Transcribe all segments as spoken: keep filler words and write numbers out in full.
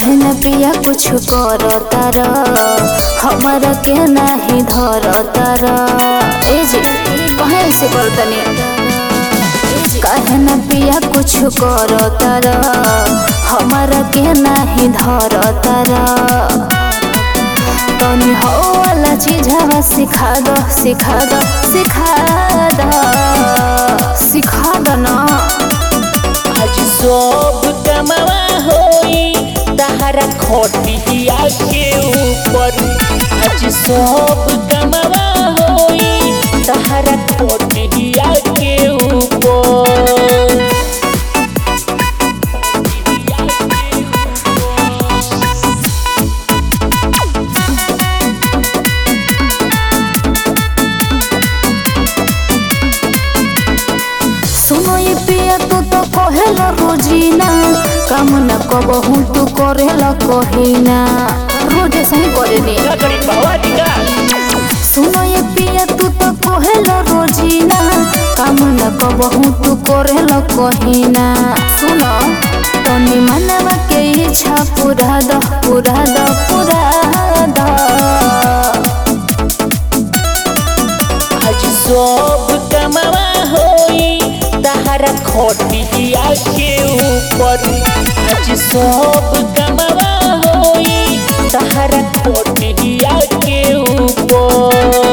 काहे न पिया कुछ कर तारा हमारा के नहीं धर तारा ए जी कहे से कर तनी काहे न पिया कुछ कर तारा हमारा के नहीं धर तारा तनी हो वाला चीज़ सिखा दो सिखा दो सिखा दो सिखा दो ना आज सब कमावा होई तहरा खटिया के ऊपर आज सब कमावा होई तहरा खटिया के ऊपर सुनो ये पिया तू तो कहेला रोजीना काम न कबहू तू करेला कहिना रोज सही करेनी सुनो ये पिया तू तो कहेला रोजीना काम न कबहू तू करेला कहिना सुनो तनी मनवा के इच्छा पूरा दो पूरा दो पूरा दो आज सब कमावा होई तहरा खटिया के ऊपर आज सब कमावा होई तहरा खटिया के ऊपर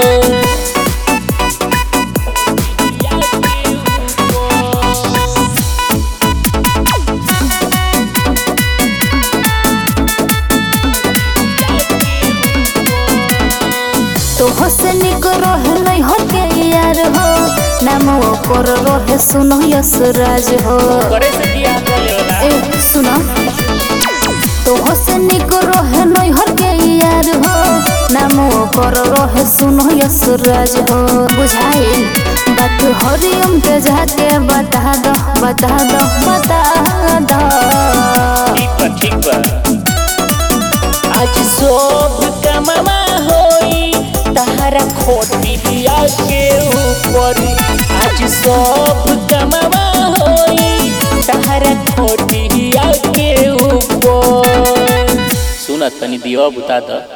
तो हसनी को रहे नहीं हो के यार हो नाम ओकर रहे सुनो यशराज हो करे से दिया बोलेला ए सुनो तो हसनी को रहे नहीं हो के यार हो नाम ओकर रहे सुनो यशराज हो बुझाई बात हरिओम के जाके बता दो बता दो बता दो ठीक बा ठीक बा आज सब कमावा होई तहरा खटिया के ऊपर आज सब कमावा होई तहरा खटिया के ऊपर सुना तनी दिया बुता द।